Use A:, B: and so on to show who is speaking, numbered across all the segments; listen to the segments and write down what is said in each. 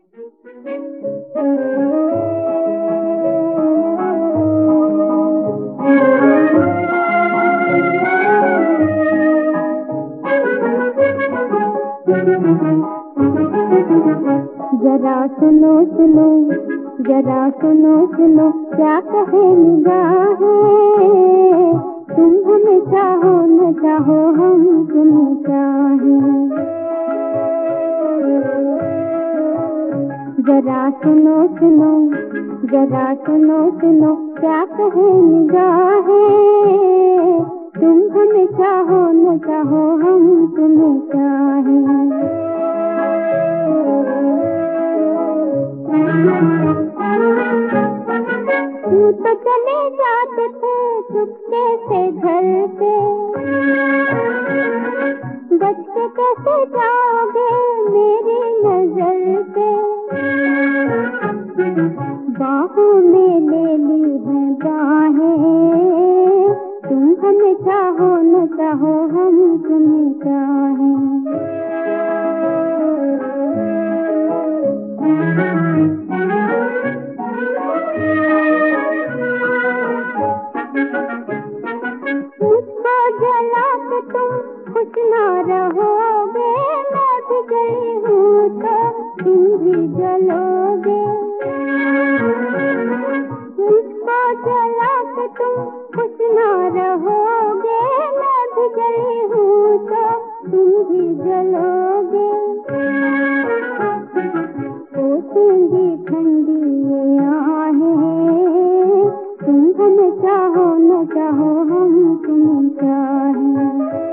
A: जरा सुनो सुनो, जरा सुनो सुनो, क्या कहे निगाहें। तुम हमें चाहो न चाहो हम तुम्हें चाहें। जरा सुनो सुनो, जरा सुनो सुनो, क्या कहे निगाहें। तुम हमें चाहो न चाहो हम तुम्हें चाहें। यूं तो चले जाते थे चुपके से घर से, बच के कैसे जाओगे मेरी नजर से। बाहों में ले ली है बाहें, तुम हमें चाहो न चाहो हम तुम्हें चाहें। मुझको जला के तुम खुश ना रहोगे, मैं भी गई हूँ तो तुम भी जलोगे। मुझको जला के तुम खुश ना रहोगे, मैं भी गई हूँ तो तुम भी जलोगे। पोसेंगी ठंडी ये आहें, तुम हमें चाहो न चाहो हम तुम्हें चाहें।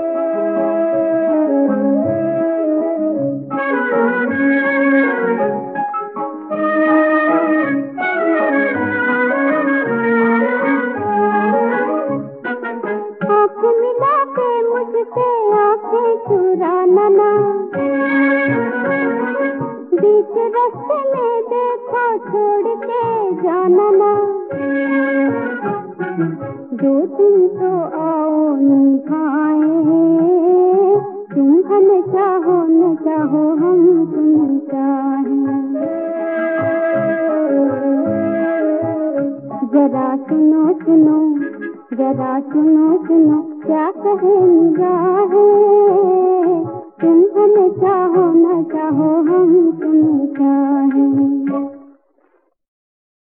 A: आँख मिला के मुझसे आँखें चुराना ना, बीच रास्ते में देखो छोड़ के जाना ना। दो दिन तो आओ निभाएं, तुम हमें चाहो न चाहो हम तुम्हें चाहें। जरा सुनो सुनो, जरा सुनो सुनो, क्या कहे निगाहें। तुम हमें चाहो न चाहो हम तुम्हें चाहें।